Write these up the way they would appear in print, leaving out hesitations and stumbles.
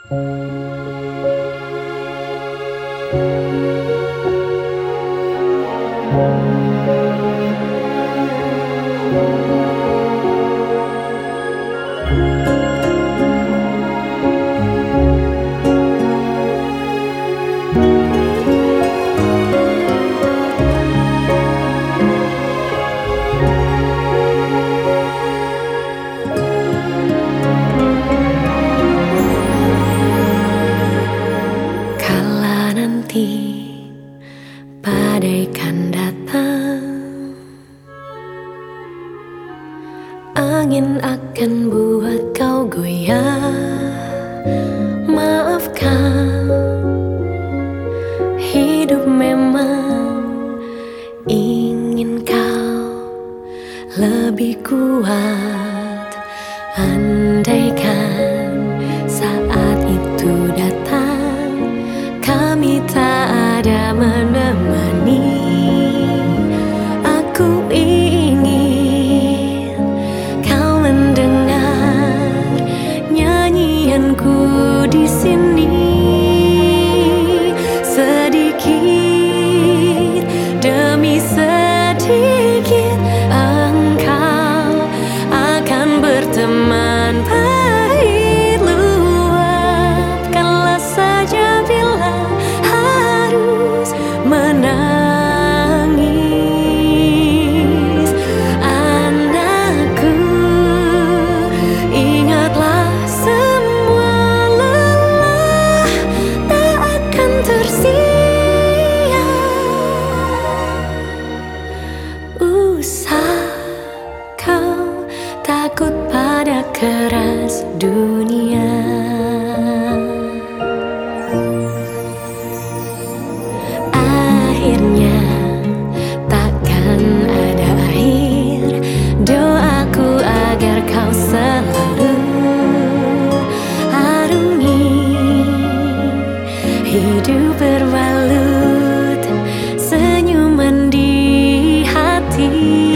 Kala nanti badai kan datang, angin akan buat kau goyah. Maafkan, hidup memang ingin kau lebih kuat. Andaikan saat itu datang, kami tak ada menemani. Aku ingin kau mendengar nyanyianku di sini. Sedikit demi sedikit engkau akan berteman. Pahit luapkanlah saja bila harus menangis. Anakku, ingatlah semua lelah tak akan tersia. Usah kau takut pada keras dunia. Akhirnya takkan ada akhir. Doaku agar kau selalu arungi hidup berbalut senyuman di hati.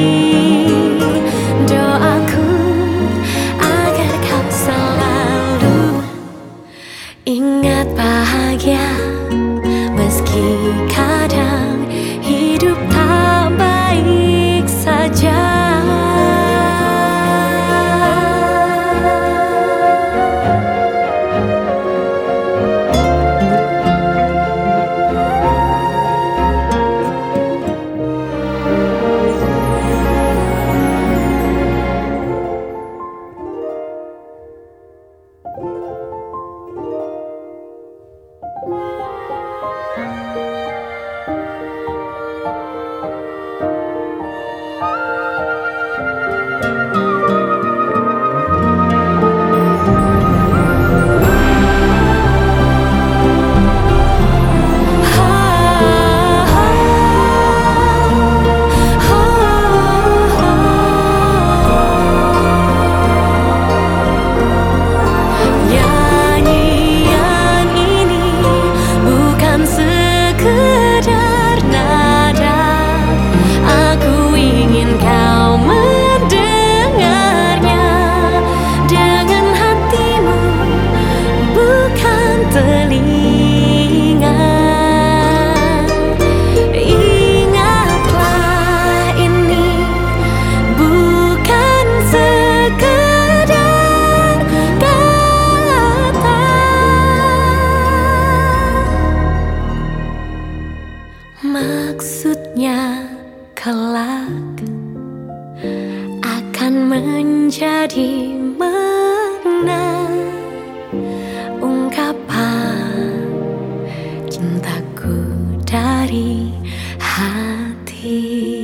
Doaku agar kau selalu ingat bahagia, meski kadang hidup tak baik saja. Maksudnya kelak akan menjadi makna ungkapan cintaku dari hati.